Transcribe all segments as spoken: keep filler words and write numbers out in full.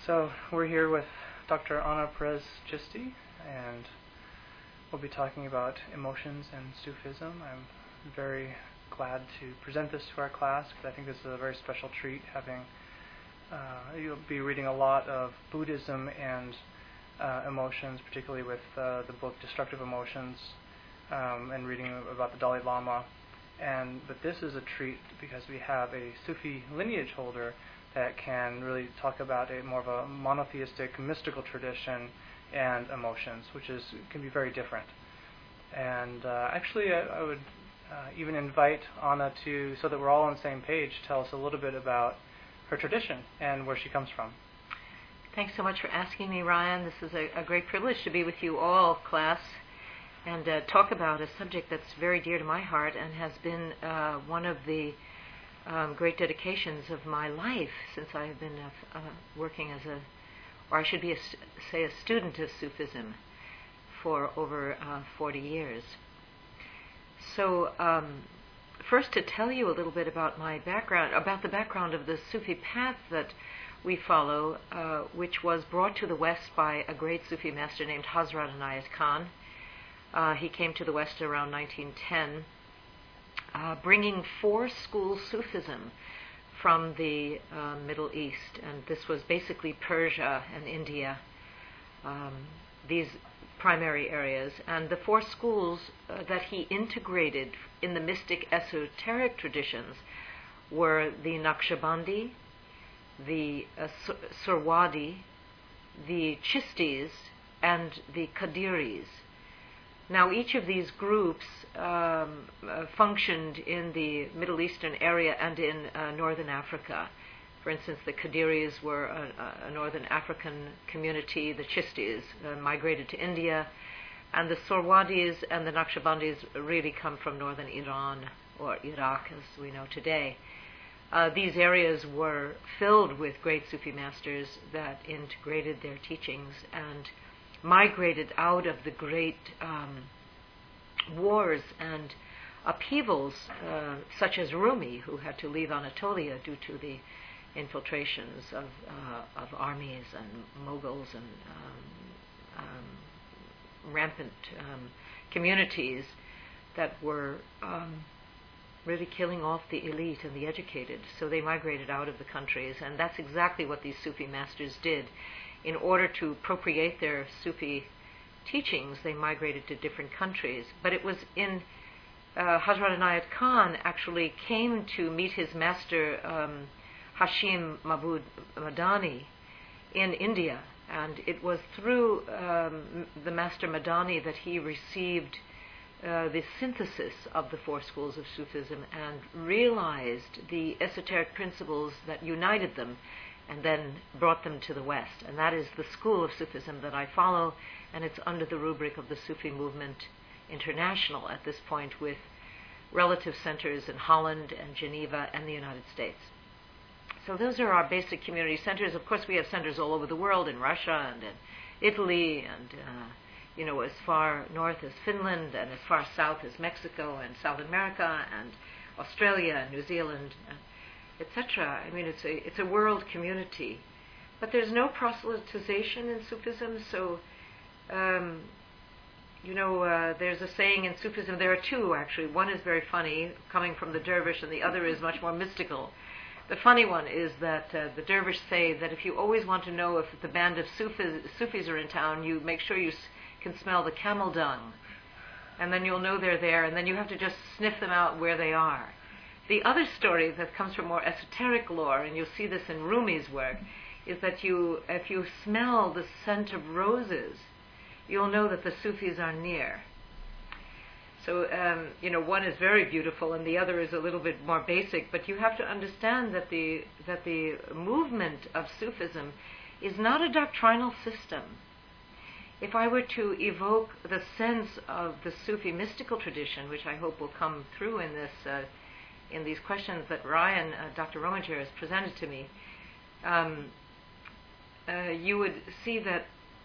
So we're here with Doctor Ana Perez Chisti, and we'll be talking about emotions and Sufism. I'm very glad to present this to our class because I think this is a very special treat. Having uh, you'll be reading a lot of Buddhism and uh, emotions, particularly with uh, the book Destructive Emotions, um, and reading about the Dalai Lama. And but this is a treat because we have a Sufi lineage holder that can really talk about a more of a monotheistic, mystical tradition and emotions, which is can be very different. And uh, actually, I, I would uh, even invite Ana to, so that we're all on the same page, tell us a little bit about her tradition and where she comes from. Thanks so much for asking me, Ryan. This is a, a great privilege to be with you all, class, and uh, talk about a subject that's very dear to my heart and has been uh, one of the Um, great dedications of my life since I have been uh, uh, working as a, or I should be a, say a student of Sufism for over uh, forty years. So um, first to tell you a little bit about my background, about the background of the Sufi path that we follow, uh, which was brought to the West by a great Sufi master named Hazrat Inayat Khan. Uh, he came to the West around nineteen ten. Uh, bringing four school Sufism from the uh, Middle East, and this was basically Persia and India, um, these primary areas. And the four schools uh, that he integrated in the mystic esoteric traditions were the Naqshbandi, the uh, Surwadi, the Chistis, and the Qadiris. Now, each of these groups um, uh, functioned in the Middle Eastern area and in uh, Northern Africa. For instance, the Qadiris were a, a Northern African community. The Chistis uh, migrated to India. And the Surwadis and the Naqshbandis really come from northern Iran or Iraq, as we know today. Uh, these areas were filled with great Sufi masters that integrated their teachings and migrated out of the great um, wars and upheavals, uh, such as Rumi, who had to leave Anatolia due to the infiltrations of uh, of armies and Mughals and um, um, rampant um, communities that were um, really killing off the elite and the educated. So they migrated out of the countries, and that's exactly what these Sufi masters did. In order to appropriate their Sufi teachings, they migrated to different countries. But it was in uh, Hazrat Inayat Khan actually came to meet his master um, Hashim Mahmud Madani in India, and it was through um, the master Madani that he received uh, the synthesis of the four schools of Sufism and realized the esoteric principles that united them, and then brought them to the West. And that is the school of Sufism that I follow, and it's under the rubric of the Sufi Movement International at this point, with relative centers in Holland and Geneva and the United States. So those are our basic community centers. Of course, we have centers all over the world, in Russia and in Italy, and uh, you know, as far north as Finland, and as far south as Mexico and South America and Australia and New Zealand, et cetera. I mean, it's a it's a world community, but there's no proselytization in Sufism. So, um, you know, uh, there's a saying in Sufism. There are two actually. One is very funny, coming from the dervish, and the other is much more mystical. The funny one is that uh, the dervish say that if you always want to know if the band of Sufis, Sufis are in town, you make sure you s- can smell the camel dung, and then you'll know they're there, and then you have to just sniff them out where they are. The other story that comes from more esoteric lore, and you'll see this in Rumi's work, is that you, if you smell the scent of roses, you'll know that the Sufis are near. So, um, you know, one is very beautiful and the other is a little bit more basic, but you have to understand that the, that the movement of Sufism is not a doctrinal system. If I were to evoke the sense of the Sufi mystical tradition, which I hope will come through in this uh, in these questions that Ryan, uh, Doctor Rominger, has presented to me, um, uh, you would see that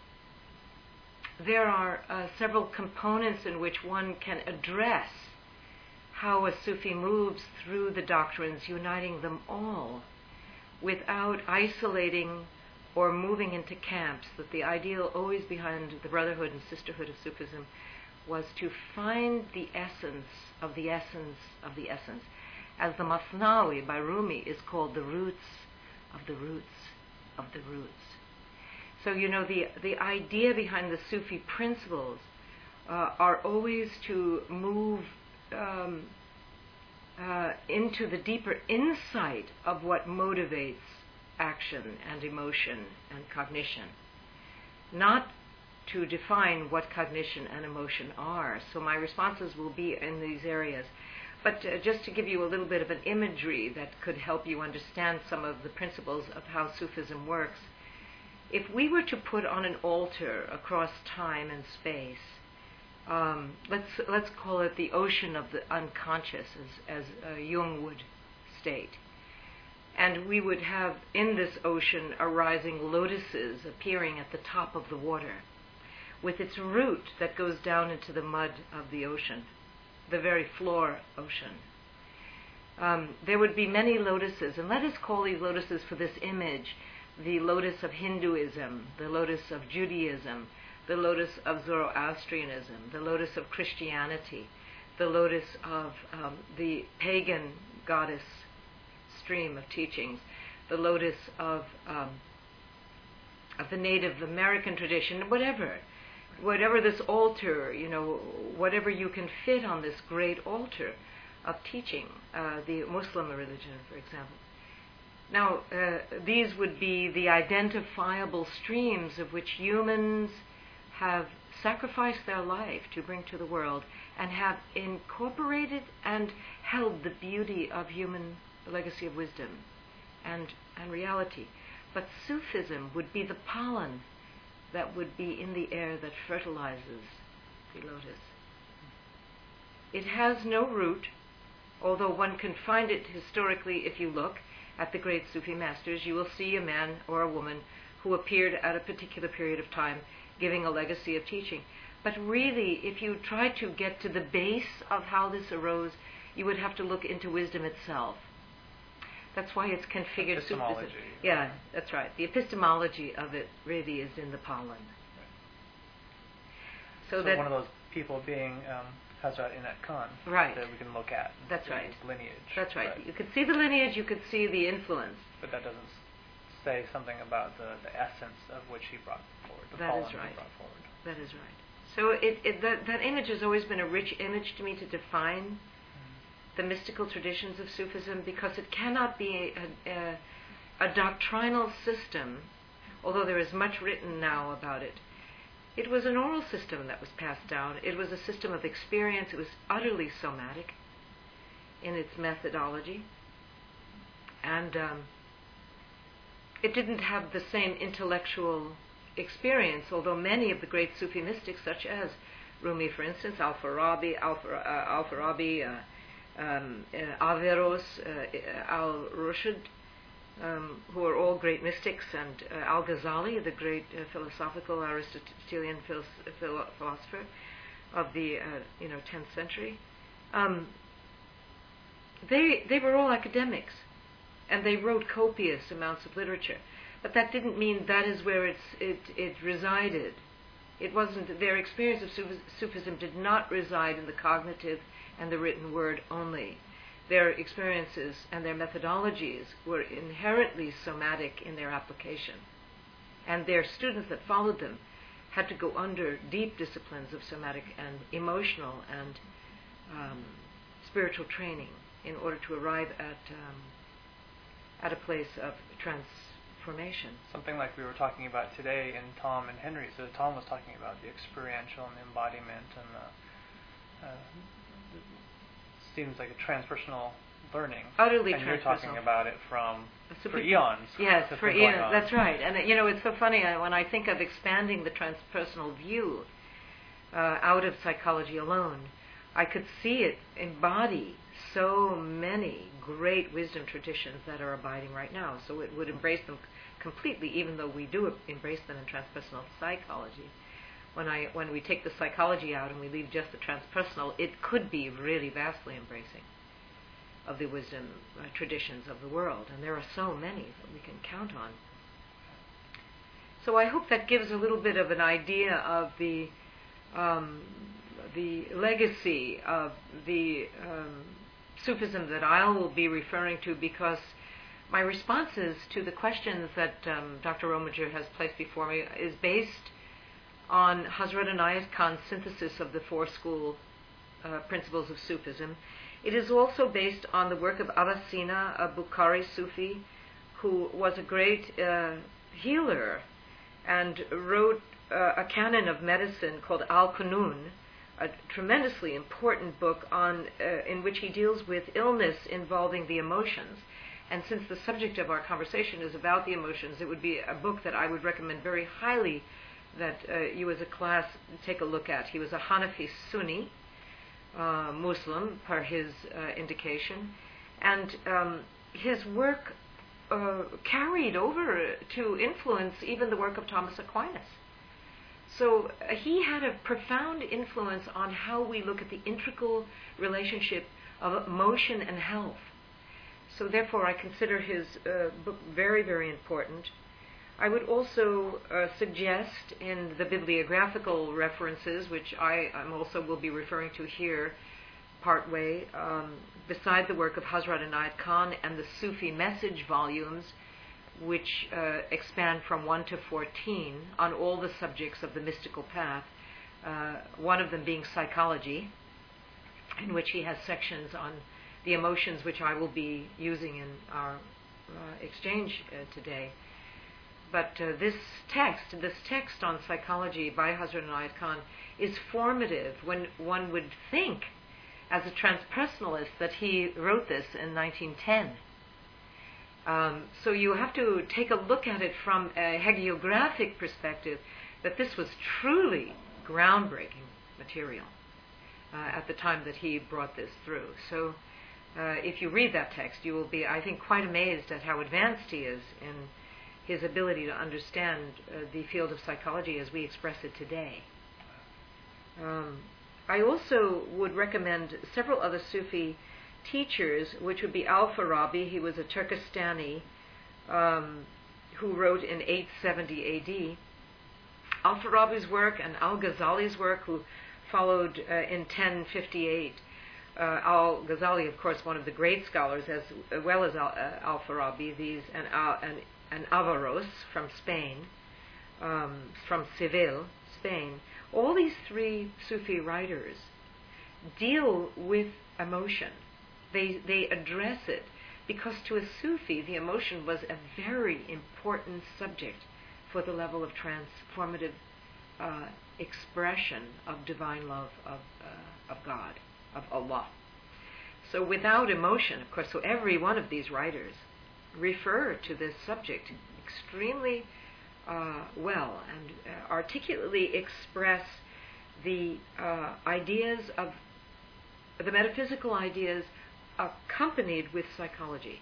there are uh, several components in which one can address how a Sufi moves through the doctrines, uniting them all, without isolating or moving into camps, that the ideal always behind the brotherhood and sisterhood of Sufism was to find the essence of the essence of the essence. As the Masnawi by Rumi is called the roots of the roots of the roots. So, you know, the, the idea behind the Sufi principles uh, are always to move um, uh, into the deeper insight of what motivates action and emotion and cognition, not to define what cognition and emotion are. So my responses will be in these areas. But uh, just to give you a little bit of an imagery that could help you understand some of the principles of how Sufism works, if we were to put on an altar across time and space, um, let's let's call it the ocean of the unconscious, as, as uh, Jung would state, and we would have in this ocean arising lotuses appearing at the top of the water, with its root that goes down into the mud of the ocean, the very floor ocean. Um, there would be many lotuses, and let us call these lotuses for this image the lotus of Hinduism, the lotus of Judaism, the lotus of Zoroastrianism, the lotus of Christianity, the lotus of um, the pagan goddess stream of teachings, the lotus of, um, of the Native American tradition, whatever. Whatever this altar, you know, whatever you can fit on this great altar of teaching, uh, the Muslim religion, for example. Now, uh, these would be the identifiable streams of which humans have sacrificed their life to bring to the world and have incorporated and held the beauty of human legacy of wisdom and, and reality. But Sufism would be the pollen that would be in the air that fertilizes the lotus. It has no root, although one can find it historically. If you look at the great Sufi masters, you will see a man or a woman who appeared at a particular period of time giving a legacy of teaching. But really, if you try to get to the base of how this arose, you would have to look into wisdom itself. That's why it's configured. Epistemology. Sufism. Yeah, that's right. The epistemology of it really is in the pollen. Right. So, so that one of those people being um, Hazrat Inayat Khan, right, that we can look at. That's right. Lineage. That's right. right. You could see the lineage. You could see the influence. But that doesn't say something about the, the essence of which he brought forward. The that pollen is right. he brought forward. That is right. So it, it that that image has always been a rich image to me to define the mystical traditions of Sufism, because it cannot be a, a, a doctrinal system, although there is much written now about it. It was an oral system that was passed down. It was a system of experience. It was utterly somatic in its methodology. And um, it didn't have the same intellectual experience, although many of the great Sufi mystics, such as Rumi, for instance, Al-Farabi, Al-Farabi, Al-Farabi uh, Um, uh, Averroes, uh, Al-Rushd, um, who are all great mystics, and uh, Al-Ghazali, the great uh, philosophical Aristotelian phil- phil- philosopher of the uh, you know tenth century. Um, they they were all academics, and they wrote copious amounts of literature, but that didn't mean that is where it's, it it resided. It wasn't. Their experience of Suf- Sufism did not reside in the cognitive and the written word only. Their experiences and their methodologies were inherently somatic in their application. And their students that followed them had to go under deep disciplines of somatic and emotional and um, spiritual training in order to arrive at um, at a place of transformation. Something like we were talking about today in Tom and Henry. So Tom was talking about the experiential and embodiment and the uh, seems like a transpersonal learning. Utterly and transpersonal. You're talking about it from So for people, eons. Yes, for eons. On. That's right. And uh, you know, it's so funny uh, when I think of expanding the transpersonal view uh, out of psychology alone, I could see it embody so many great wisdom traditions that are abiding right now. So it would embrace them completely, even though we do embrace them in transpersonal psychology. When I when we take the psychology out and we leave just the transpersonal, it could be really vastly embracing of the wisdom uh, traditions of the world, and there are so many that we can count on. So I hope that gives a little bit of an idea of the um, the legacy of the um, Sufism that I will be referring to, because my responses to the questions that um, Doctor Rominger has placed before me is based on Hazrat Inayat Khan's synthesis of the four school uh, principles of Sufism. It is also based on the work of Avicenna, a Bukhari Sufi, who was a great uh, healer and wrote uh, a canon of medicine called Al-Qunun, a tremendously important book on uh, in which he deals with illness involving the emotions. And since the subject of our conversation is about the emotions, it would be a book that I would recommend very highly that uh, you as a class take a look at. He was a Hanafi Sunni uh, Muslim, per his uh, indication, and um, his work uh, carried over to influence even the work of Thomas Aquinas. So uh, he had a profound influence on how we look at the integral relationship of emotion and health. So therefore I consider his uh, book very, very important. I would also uh, suggest in the bibliographical references, which I I'm also will be referring to here partway, um, beside the work of Hazrat Inayat Khan and the Sufi message volumes, which uh, expand from one to fourteen on all the subjects of the mystical path, uh, one of them being psychology, in which he has sections on the emotions, which I will be using in our uh, exchange uh, today. But uh, this text, this text on psychology by Hazrat Inayat Khan is formative when one would think, as a transpersonalist, that he wrote this in nineteen ten. Um, so you have to take a look at it from a hagiographic perspective, that this was truly groundbreaking material uh, at the time that he brought this through. So uh, if you read that text, you will be, I think, quite amazed at how advanced he is in his ability to understand uh, the field of psychology as we express it today. Um, I also would recommend several other Sufi teachers, which would be Al-Farabi. He was a Turkestani um, who wrote in eight seventy A D. Al-Farabi's work and Al-Ghazali's work, who followed uh, in ten fifty-eight. Uh, Al-Ghazali, of course, one of the great scholars, as well as Al- uh, Al-Farabi, these and, uh, and and Averroes from Spain, um, from Seville, Spain. All these three Sufi writers deal with emotion. They they address it because to a Sufi the emotion was a very important subject for the level of transformative uh, expression of divine love of uh, of God, of Allah. So without emotion, of course, so every one of these writers refer to this subject extremely uh, well and uh, articulately express the uh, ideas of the metaphysical ideas accompanied with psychology.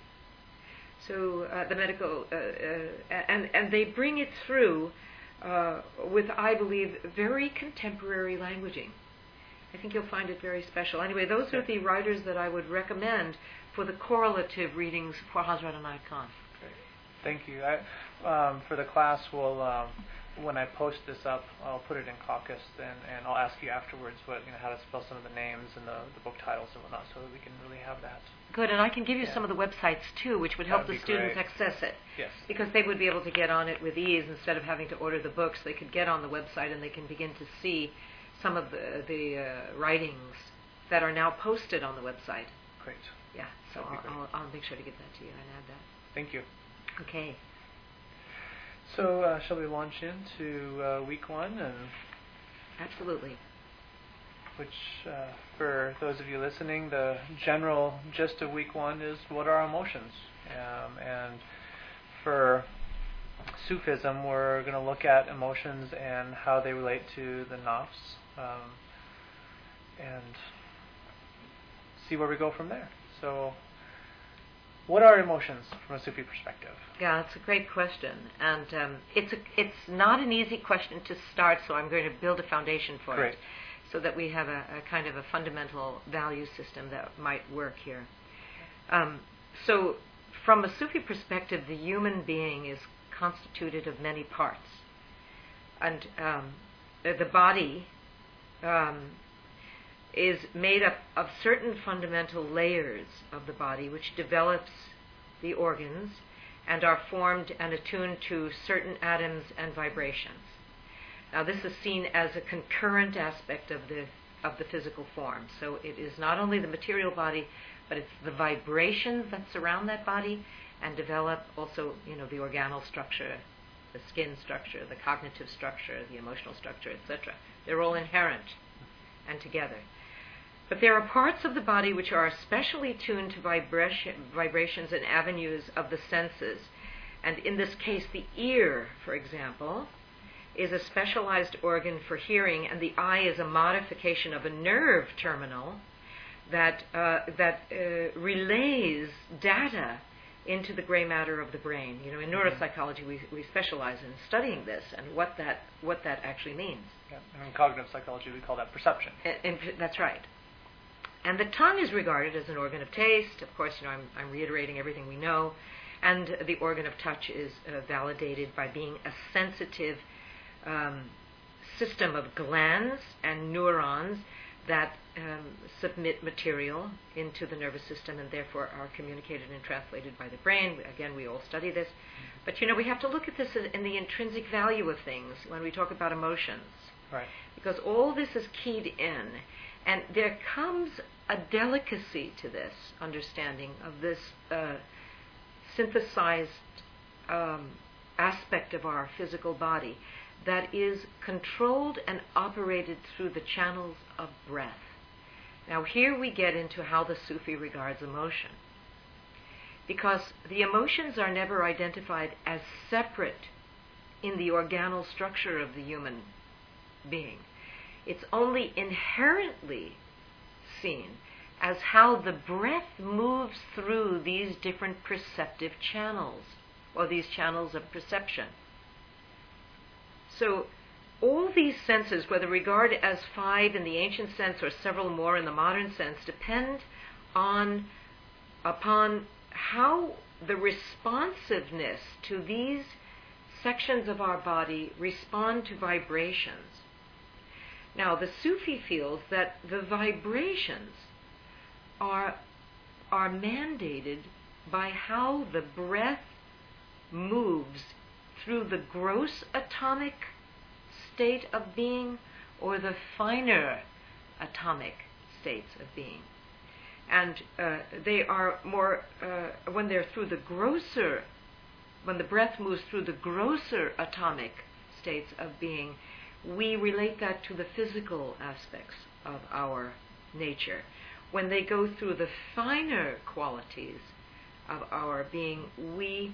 So uh, the medical uh, uh, and and they bring it through uh, with, I believe, very contemporary languaging. I think you'll find it very special. Anyway, those are the writers that I would recommend for the correlative readings for Hazrat Inayat Khan. Great. Thank you. I, um, for the class, we'll, um, when I post this up, I'll put it in caucus, and, and I'll ask you afterwards what, you know, how to spell some of the names and the, the book titles and whatnot, so that we can really have that. Good, and I can give you yeah. some of the websites too, which would help That'd the be students great. access it. Yes. Because they would be able to get on it with ease instead of having to order the books. They could get on the website and they can begin to see some of the, the uh, writings that are now posted on the website. Great. Yeah, so I'll, I'll, I'll make sure to get that to you and add that. Thank you. Okay. So uh, shall we launch into uh, week one? And Absolutely. which, uh, for those of you listening, the general gist of week one is what are our emotions? Um, and for Sufism, we're going to look at emotions and how they relate to the nafs, um, and see where we go from there. So, what are emotions from a Sufi perspective? Yeah, it's a great question, and um, it's a, it's not an easy question to start. So I'm going to build a foundation for Great. it, so that we have a, a kind of a fundamental value system that might work here. Um, so, from a Sufi perspective, the human being is constituted of many parts. and um, the, the body um, is made up of certain fundamental layers of the body which develops the organs and are formed and attuned to certain atoms and vibrations. Now this is seen as a concurrent aspect of the of the physical form. So it is not only the material body, but it's the vibrations that surround that body and develop also, you know, the organal structure, the skin structure, the cognitive structure, the emotional structure, et cetera. They're all inherent and together. But there are parts of the body which are especially tuned to vibration, vibrations and avenues of the senses. And in this case, the ear, for example, is a specialized organ for hearing, and the eye is a modification of a nerve terminal that uh, that uh, relays data into the gray matter of the brain. You know, in neuropsychology, we, we specialize in studying this and what that what that actually means. Yeah. And in cognitive psychology, we call that perception. And, and that's right. And the tongue is regarded as an organ of taste. Of course, you know, I'm, I'm reiterating everything we know. And the organ of touch is uh, validated by being a sensitive um, system of glands and neurons that um, submit material into the nervous system and therefore are communicated and translated by the brain. Again, we all study this. But, you know, we have to look at this in the intrinsic value of things when we talk about emotions. Right. Because all this is keyed in. And there comes a delicacy to this understanding of this uh, synthesized um, aspect of our physical body that is controlled and operated through the channels of breath. Now here we get into how the Sufi regards emotion. Because the emotions are never identified as separate in the organal structure of the human being. It's only inherently seen as how the breath moves through these different perceptive channels, or these channels of perception. So all these senses, whether regarded as five in the ancient sense or several more in the modern sense, depend on upon how the responsiveness to these sections of our body respond to vibrations. Now, the Sufi feels that the vibrations are, are mandated by how the breath moves through the gross atomic state of being or the finer atomic states of being. And uh, they are more, uh, when they're through the grosser, when the breath moves through the grosser atomic states of being, we relate that to the physical aspects of our nature. When they go through the finer qualities of our being, we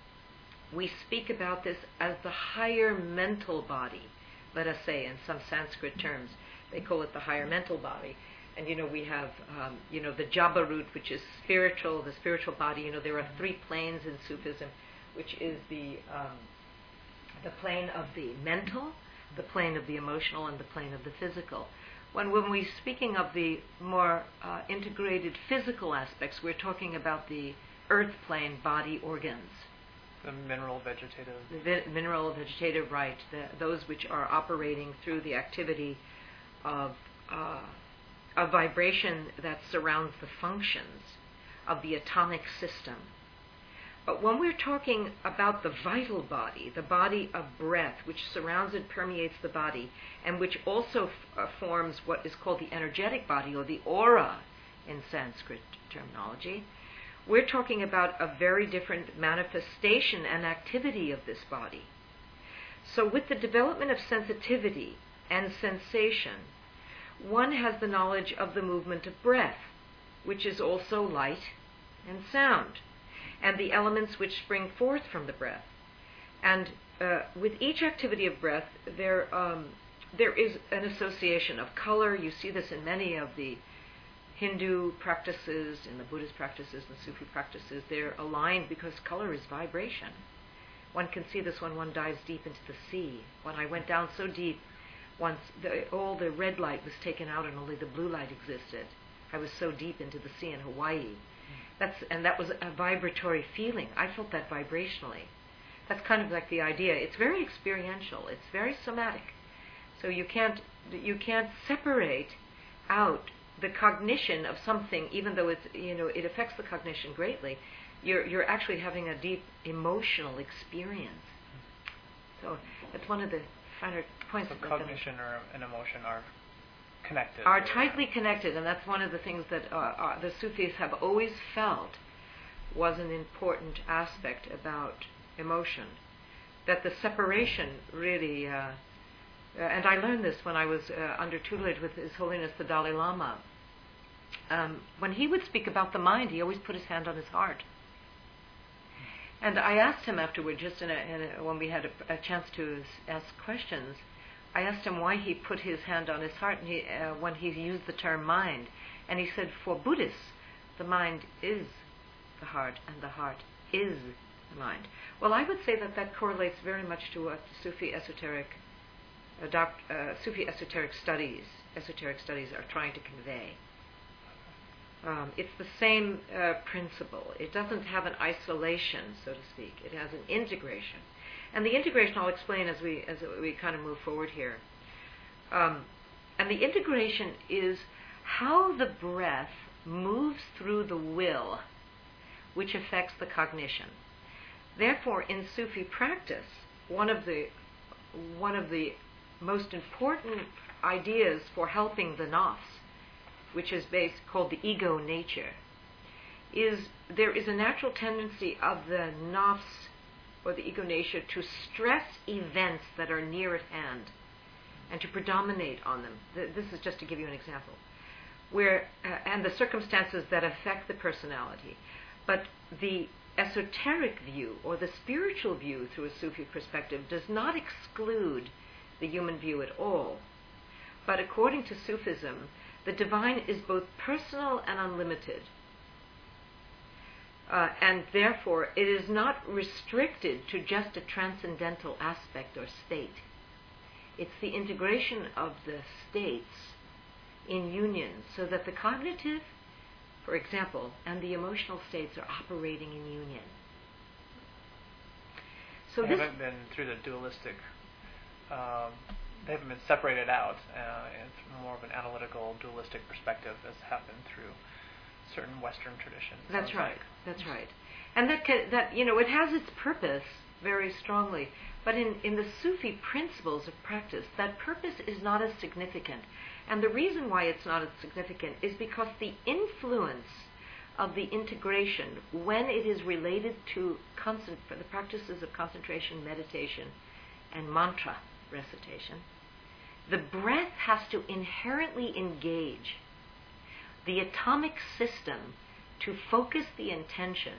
we speak about this as the higher mental body. Let us say, in some Sanskrit terms, they call it the higher mental body. And you know, we have um, you know the Jabarut, which is spiritual, the spiritual body. You know, there are three planes in Sufism, which is the um, the plane of the mental, the plane of the emotional, and the plane of the physical. When, when we're speaking of the more uh, integrated physical aspects, we're talking about the earth plane body organs. The mineral vegetative. The vi- mineral vegetative, right. The, those which are operating through the activity of uh, a vibration that surrounds the functions of the atomic system. But when we're talking about the vital body, the body of breath, which surrounds and permeates the body, and which also f- uh, forms what is called the energetic body, or the aura in Sanskrit terminology, we're talking about a very different manifestation and activity of this body. So with the development of sensitivity and sensation, one has the knowledge of the movement of breath, which is also light and sound, and the elements which spring forth from the breath. And uh, with each activity of breath, there um, there is an association of color. You see this in many of the Hindu practices, in the Buddhist practices, and Sufi practices. They're aligned because color is vibration. One can see this when one dives deep into the sea. When I went down so deep, once the, all the red light was taken out and only the blue light existed. I was so deep into the sea in Hawaii. That's, and that was a vibratory feeling. I felt that vibrationally. That's kind of like the idea. It's very experiential. It's very somatic. So you can't you can't separate out the cognition of something, even though it's you know it affects the cognition greatly. You're you're actually having a deep emotional experience. So that's one of the finer points. So cognition or an emotion are connected. Are tightly connected, and that's one of the things that uh, uh, the Sufis have always felt was an important aspect about emotion. That the separation really, uh, uh, and I learned this when I was uh, under tutelage with His Holiness the Dalai Lama. Um, when he would speak about the mind, he always put his hand on his heart. And I asked him afterward, just in a, in a, when we had a, a chance to ask questions, I asked him why he put his hand on his heart and he, uh, when he used the term mind. And he said, for Buddhists, the mind is the heart and the heart is the mind. Well, I would say that that correlates very much to what Sufi esoteric, uh, doc, uh, Sufi esoteric studies, esoteric studies are trying to convey. Um, it's the same uh, principle. It doesn't have an isolation, so to speak. It has an integration. And the integration I'll explain as we as we kind of move forward here. Um, and the integration is how the breath moves through the will, which affects the cognition. Therefore, in Sufi practice, one of the one of the most important ideas for helping the nafs, which is based called the ego nature, is there is a natural tendency of the nafs or the ego nature to stress events that are near at hand and to predominate on them. This is just to give you an example, where uh, and the circumstances that affect the personality. But the esoteric view or the spiritual view through a Sufi perspective does not exclude the human view at all. But according to Sufism, the divine is both personal and unlimited. Uh, and therefore, it is not restricted to just a transcendental aspect or state. It's the integration of the states in union so that the cognitive, for example, and the emotional states are operating in union. So they this haven't been through the dualistic, um, they haven't been separated out. Uh, it's more of an analytical, dualistic perspective as happened through certain Western traditions. That's right. Like. That's right. And that can, that you know it has its purpose very strongly. But in, in the Sufi principles of practice, that purpose is not as significant. And the reason why it's not as significant is because the influence of the integration, when it is related to concent- for the practices of concentration, meditation, and mantra recitation, the breath has to inherently engage the atomic system to focus the intention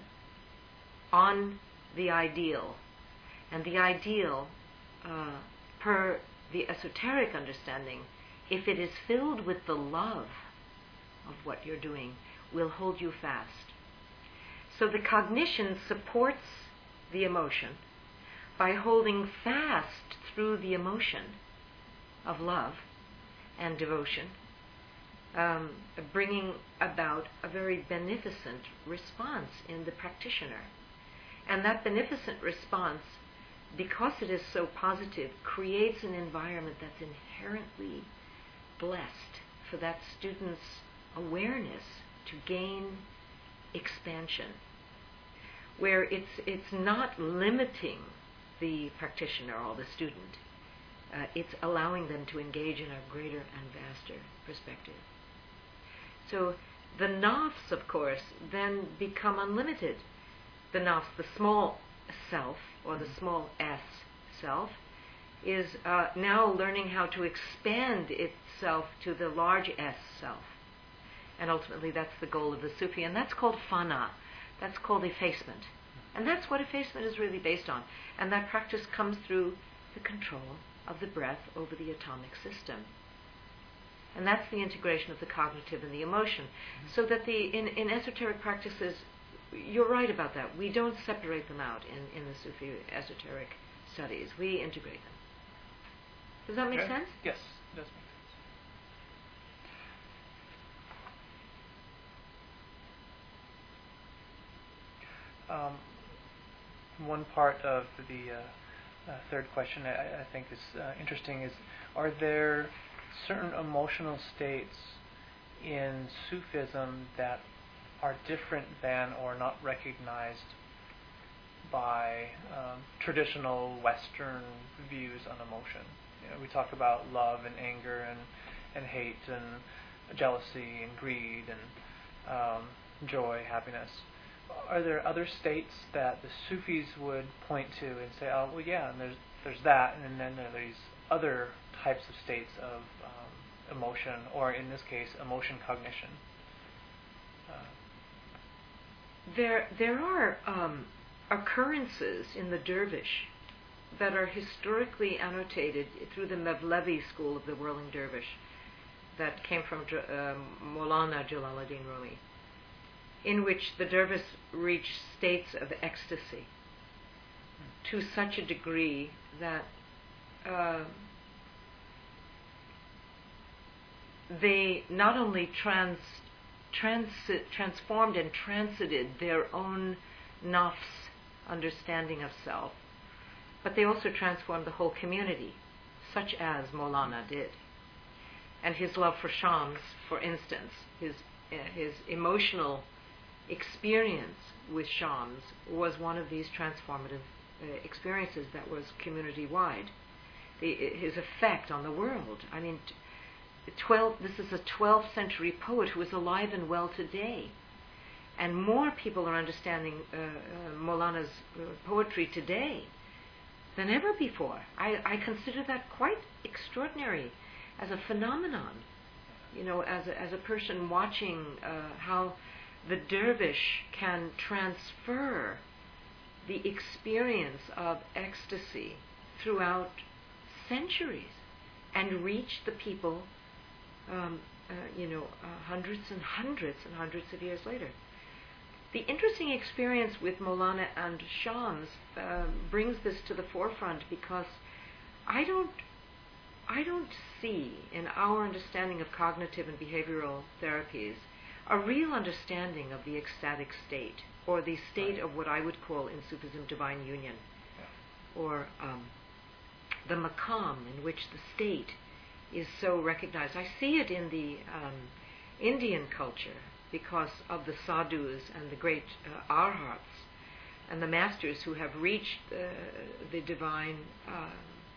on the ideal. And the ideal, uh, per the esoteric understanding, if it is filled with the love of what you're doing, will hold you fast. So the cognition supports the emotion by holding fast through the emotion of love and devotion, um, bringing about a very beneficent response in the practitioner. And that beneficent response, because it is so positive, creates an environment that's inherently blessed for that student's awareness to gain expansion, where it's it's not limiting the practitioner or the student. Uh, it's allowing them to engage in a greater and vaster perspective. So the nafs, of course, then become unlimited. The nafs, the small self, or the small s self, is uh, now learning how to expand itself to the large S self. And ultimately that's the goal of the Sufi, and that's called fana. That's called effacement. And that's what effacement is really based on. And that practice comes through the control of the breath over the atomic system. And that's the integration of the cognitive and the emotion. Mm-hmm. So that the in, in esoteric practices, you're right about that. We don't separate them out in, in the Sufi esoteric studies. We integrate them. Does that make okay. sense? Yes, it does make sense. Um, one part of the uh, uh, third question I, I think is uh, interesting is, are there certain emotional states in Sufism that are different than or not recognized by um, traditional Western views on emotion? You know, we talk about love and anger and, and hate and jealousy and greed and um, joy, happiness. Are there other states that the Sufis would point to and say, oh, well, yeah, and there's there's that, and then there are these other types of states of um, emotion, or in this case, emotion cognition? Uh, there, there are um, occurrences in the dervish that are historically annotated through the Mevlevi school of the whirling dervish that came from uh, Maulana Jalaluddin Rumi, in which the dervish reach states of ecstasy to such a degree that uh, they not only trans, transit, transformed and transited their own nafs, understanding of self, but they also transformed the whole community, such as Maulana did. And his love for Shams, for instance, his uh, his emotional experience with Shams was one of these transformative uh, experiences that was community-wide. The, his effect on the world. I mean, twelve. This is a twelfth century poet who is alive and well today, and more people are understanding uh, uh, Maulana's uh, poetry today than ever before. I, I consider that quite extraordinary as a phenomenon. You know, as a, as a person watching uh, how the dervish can transfer the experience of ecstasy throughout centuries and reach the people, um, uh, you know, uh, hundreds and hundreds and hundreds of years later. The interesting experience with Maulana and Shams uh, brings this to the forefront, because I don't, I don't see in our understanding of cognitive and behavioral therapies a real understanding of the ecstatic state, or the state of what I would call in Sufism divine union, yeah. or um, the maqam, in which the state is so recognized. I see it in the um, Indian culture because of the sadhus and the great uh, arhats and the masters who have reached uh, the divine uh,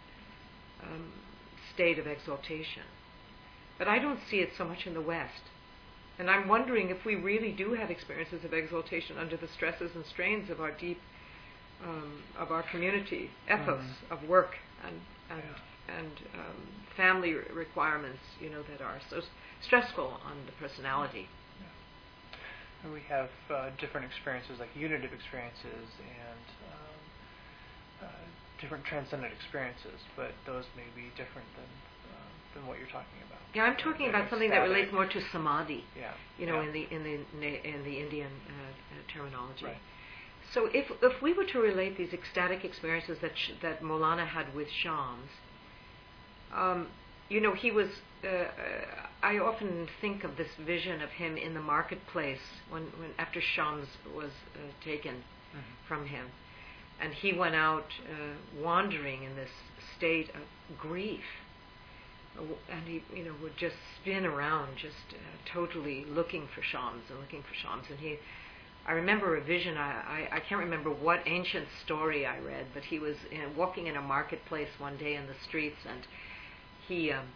um, state of exaltation. But I don't see it so much in the West. And I'm wondering if we really do have experiences of exaltation under the stresses and strains of our deep, um, of our community ethos mm-hmm. of work and and yeah. and um, family requirements, you know, that are so stressful on the personality. Yeah. And we have uh, different experiences, like unitive experiences and um, uh, different transcendent experiences, but those may be different than uh, than what you're talking about. Yeah, I'm talking about something that relates more to samadhi. Yeah. You know, yeah. in the in the in the Indian uh, uh, terminology. Right. So if if we were to relate these ecstatic experiences that sh- that Maulana had with Shams, um, you know, he was. Uh, uh, I often think of this vision of him in the marketplace when, when after Shams was uh, taken mm-hmm. from him, and he went out uh, wandering in this state of grief. And he, you know, would just spin around, just uh, totally looking for Shams and looking for Shams. And he, I remember a vision. I, I, I can't remember what ancient story I read, but he was in, walking in a marketplace one day in the streets, and he um,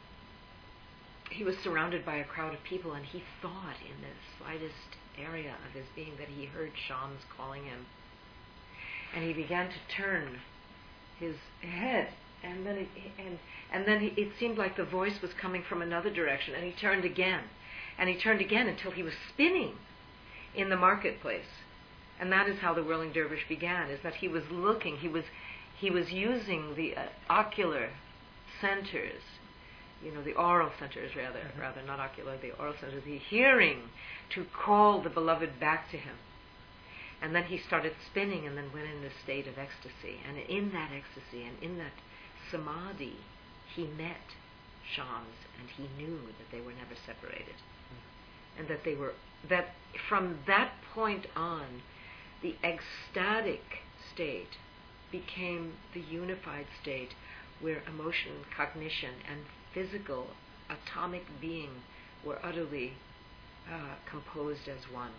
he was surrounded by a crowd of people, and he thought in the slightest area of his being that he heard Shams calling him, and he began to turn his head. And then, it, and and then he, it seemed like the voice was coming from another direction. And he turned again, and he turned again until he was spinning in the marketplace. And that is how the whirling dervish began. Is that he was looking, he was he was using the uh, ocular centers, you know, the oral centers rather, mm-hmm. rather not ocular, the oral centers, the hearing, to call the beloved back to him. And then he started spinning, and then went in this state of ecstasy. And in that ecstasy, and in that samadhi, he met Shams, and he knew that they were never separated, mm-hmm. and that they were that from that point on, the ecstatic state became the unified state where emotion, cognition, and physical atomic being were utterly uh, composed as one.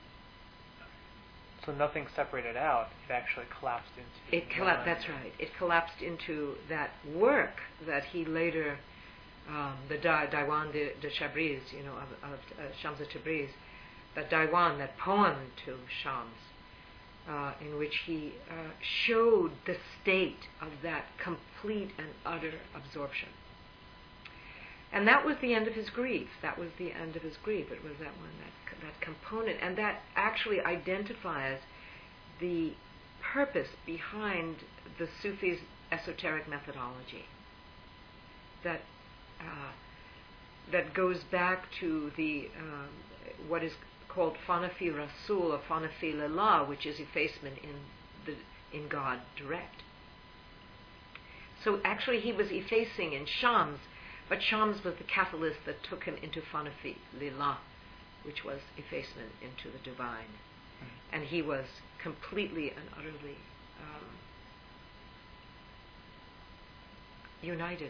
So nothing separated out. It actually collapsed into. It collapsed. That's right. It collapsed into that work that he later, um, the da- Diwan de, de Shabriz, you know, of, of uh, Shams of Tabriz, that Diwan, that poem to Shams, uh, in which he uh, showed the state of that complete and utter absorption. And that was the end of his grief. That was the end of his grief. It was that one, that that component, and that actually identifies the purpose behind the Sufis' esoteric methodology. That uh, that goes back to the um, what is called Fanafi Rasul or Fanafi Lillah, which is effacement in the in God direct. So actually, he was effacing in Shams. But Shams was the catalyst that took him into Fanafi Lillah, which was effacement into the divine. Mm-hmm. And he was completely and utterly um, united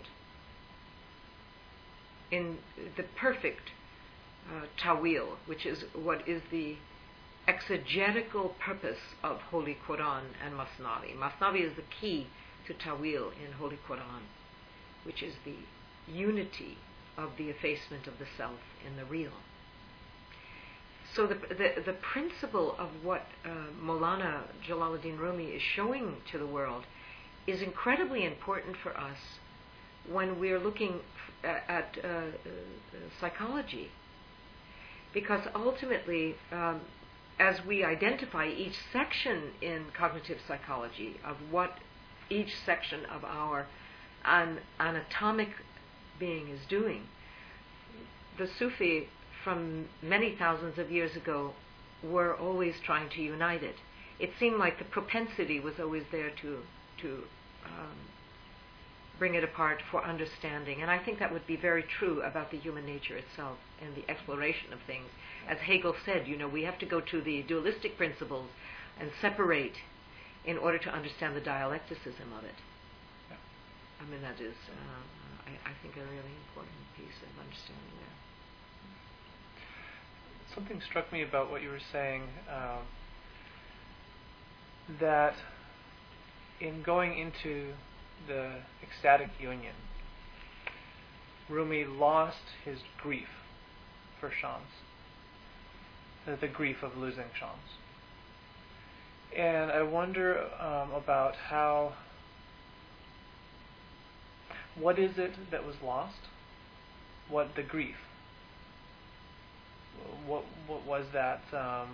in the perfect uh, tawil, which is what is the exegetical purpose of Holy Quran and Masnavi. Masnavi is the key to tawil in Holy Quran, which is the unity of the effacement of the self in the real. So the the, the principle of what uh, Maulana Jalaluddin Rumi is showing to the world is incredibly important for us when we're looking f- at uh, uh, psychology, because ultimately, um, as we identify each section in cognitive psychology of what each section of our an anatomic being is doing, the Sufi from many thousands of years ago were always trying to unite it. It seemed like the propensity was always there to to um, bring it apart for understanding, and I think that would be very true about the human nature itself and the exploration of things. As Hegel said, you know, we have to go to the dualistic principles and separate in order to understand the dialecticism of it. Yeah. I mean, that is, uh, I, I think, a really important piece of understanding there. Something struck me about what you were saying, um, that in going into the ecstatic union, Rumi lost his grief for Shams, the, the grief of losing Shams. And I wonder um, about how, what is it that was lost? What the grief? What what was that? Um,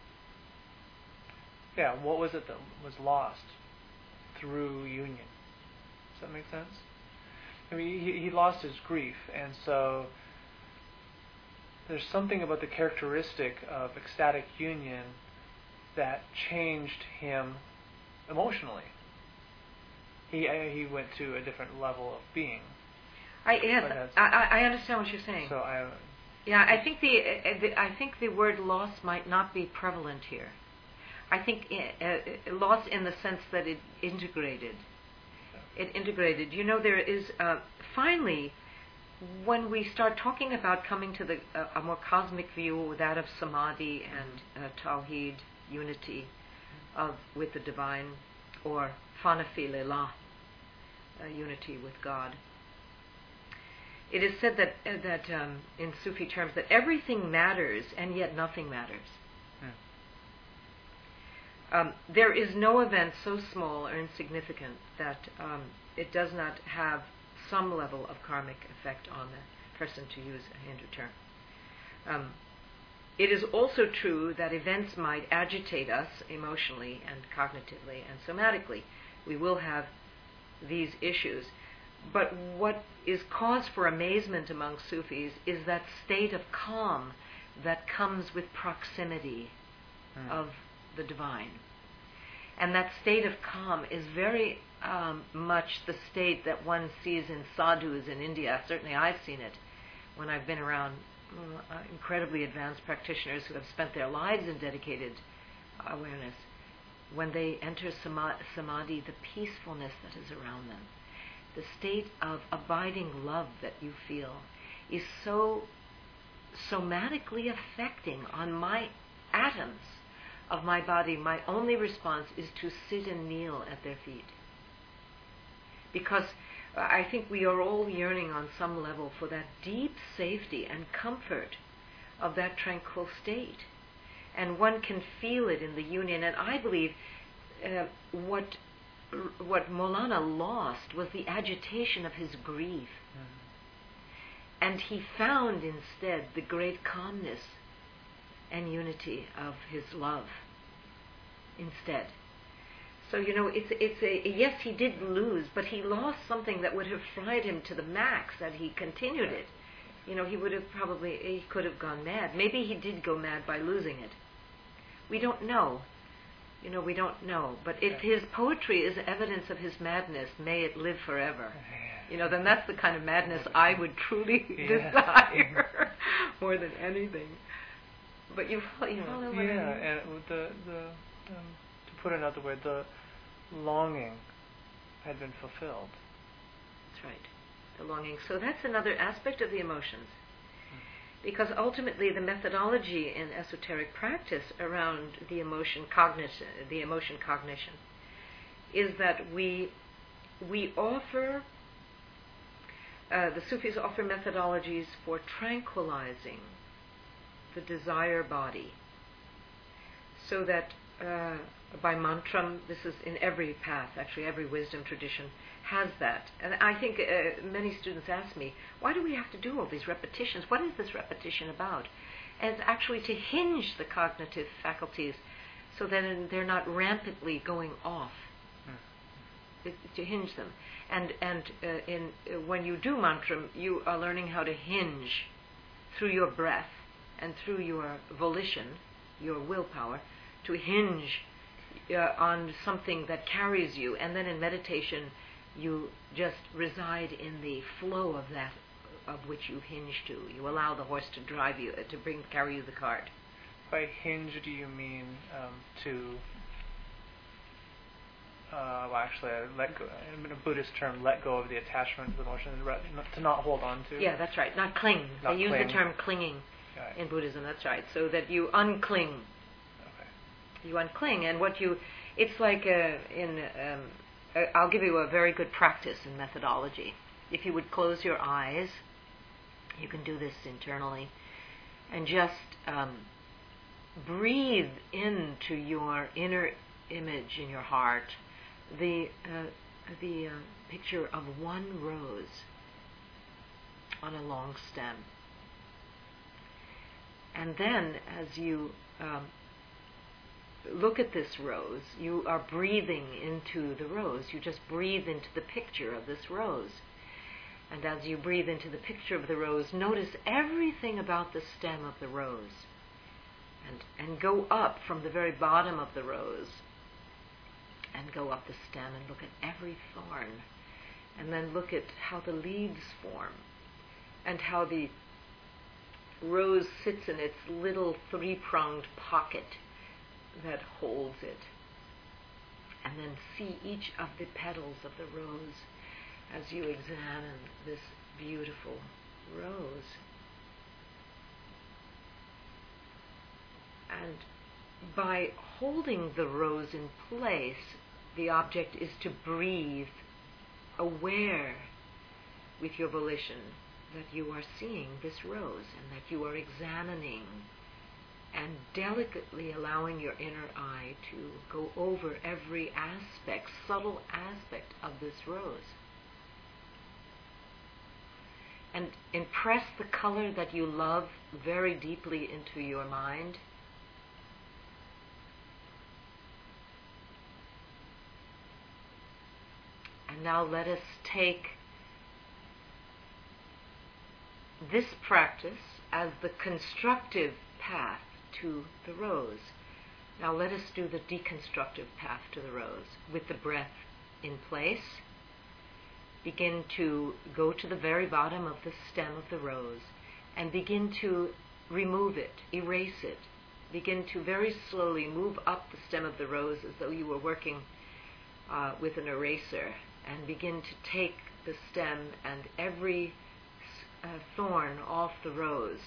yeah, what was it that was lost through union? Does that make sense? I mean, he, he lost his grief, and so there's something about the characteristic of ecstatic union that changed him emotionally. He he went to a different level of being. I yes, I, I understand what you're saying. So I. Yeah, I think the, uh, the I think the word loss might not be prevalent here. I think uh, uh, loss in the sense that it integrated. It integrated. You know, there is uh, finally, when we start talking about coming to the uh, a more cosmic view, that of samadhi and uh, tawhid, unity of with the divine, or fanafi lillah, uh, unity with God. It is said that uh, that um, in Sufi terms that everything matters and yet nothing matters. Hmm. Um, there is no event so small or insignificant that um, it does not have some level of karmic effect on the person, to use a Hindu term. Um, it is also true that events might agitate us emotionally and cognitively and somatically. We will have these issues. But what is cause for amazement among Sufis is that state of calm that comes with proximity mm. of the divine. And that state of calm is very um, much the state that one sees in sadhus in India. Certainly I've seen it when I've been around uh, incredibly advanced practitioners who have spent their lives in dedicated awareness. when they enter sama- samadhi, the peacefulness that is around them, the state of abiding love that you feel is so somatically affecting on my atoms of my body. My only response is to sit and kneel at their feet. Because I think we are all yearning on some level for that deep safety and comfort of that tranquil state. And one can feel it in the union. And I believe uh, what what Maulana lost was the agitation of his grief. Mm-hmm. And he found instead the great calmness and unity of his love instead. So, you know, it's it's a, yes, he did lose, but he lost something that would have fried him to the max that he continued it. You know, he would have probably, he could have gone mad. Maybe he did go mad by losing it. We don't know. You know, we don't know. But if his poetry is evidence of his madness, may it live forever. You know, then that's the kind of madness I would truly yeah. desire more than anything. But you follow, you follow what I mean? Yeah, and the, the um, to put another way, the longing had been fulfilled. That's right, the longing. So that's another aspect of the emotions. Because ultimately the methodology in esoteric practice around the emotion cognition, the emotion cognition, is that we we offer, uh, the Sufis offer methodologies for tranquilizing the desire body, so that uh, by mantram, this is in every path, actually every wisdom tradition has that. And I think uh, many students ask me, why do we have to do all these repetitions? What is this repetition about? And it's actually to hinge the cognitive faculties so that they're not rampantly going off. Mm. It, to hinge them. And and uh, in uh, when you do mantram, you are learning how to hinge through your breath and through your volition, your willpower, to hinge uh, on something that carries you. And then in meditation, you just reside in the flow of that of which you hinge to. You allow the horse to drive you, uh, to bring carry you the cart. By hinge, do you mean um, to? Uh, well, actually, I let go. In a Buddhist term, let go of the attachment to the emotion, to not hold on to. Yeah, that's right. Not cling. Not they use cling. the term clinging right. in Buddhism. That's right. So that you uncling. Okay. You uncling, and what you, it's like uh, in. Um, I'll give you a very good practice in methodology. If you would close your eyes, you can do this internally, and just um, breathe into your inner image in your heart the uh, the uh, picture of one rose on a long stem. And then as you um, look at this rose, you are breathing into the rose. You just breathe into the picture of this rose. And as you breathe into the picture of the rose, notice everything about the stem of the rose. And, and go up from the very bottom of the rose and go up the stem and look at every thorn. And then look at how the leaves form and how the rose sits in its little three-pronged pocket that holds it. And then see each of the petals of the rose as you examine this beautiful rose. And by holding the rose in place, the object is to breathe, aware with your volition that you are seeing this rose and that you are examining and delicately allowing your inner eye to go over every aspect, subtle aspect of this rose. And impress the color that you love very deeply into your mind. And now let us take this practice as the constructive path to the rose. Now let us do the deconstructive path to the rose with the breath in place. Begin to go to the very bottom of the stem of the rose and begin to remove it, erase it. begin to very slowly move up the stem of the rose as though you were working uh, with an eraser, and begin to take the stem and every uh, thorn off the rose.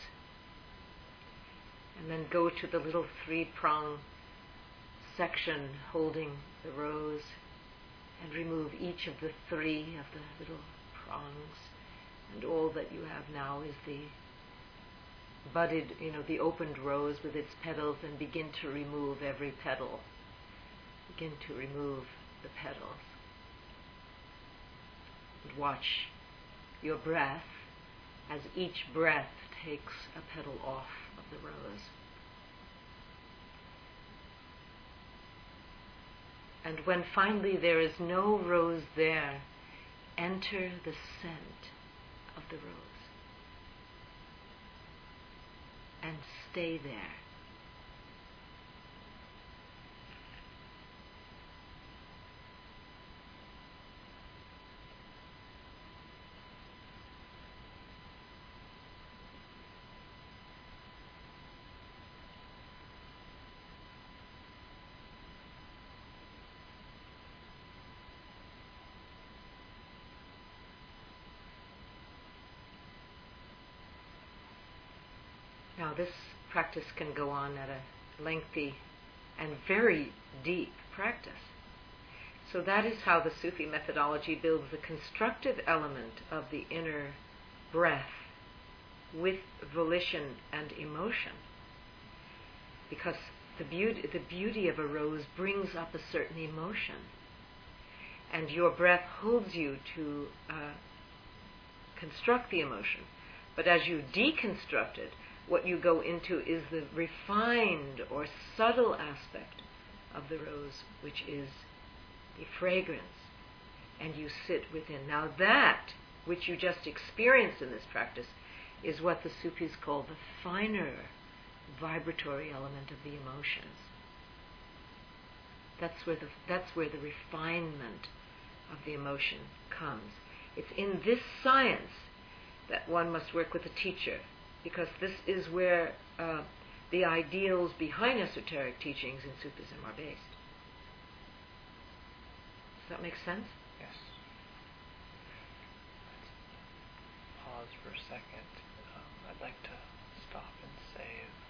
And then go to the little three-prong section holding the rose and remove each of the three of the little prongs. And all that you have now is the budded, you know, the opened rose with its petals, and begin to remove every petal. Begin to remove the petals. And watch your breath as each breath takes a petal off of the rose. And when finally there is no rose there, enter the scent of the rose. And stay there. Now this practice can go on at a lengthy and very deep practice. So that is how the Sufi methodology builds the constructive element of the inner breath with volition and emotion. Because the beauty, the beauty of a rose brings up a certain emotion. And your breath holds you to uh, construct the emotion. But as you deconstruct it, what you go into is the refined or subtle aspect of the rose, which is the fragrance, and you sit within. Now that which you just experienced in this practice is what the Sufis call the finer vibratory element of the emotions. That's where the, that's where the refinement of the emotion comes. It's in this science that one must work with a teacher, because this is where uh, the ideals behind esoteric teachings in Sufism are based. Does that make sense? Yes. Let's pause for a second. Um, I'd like to stop and say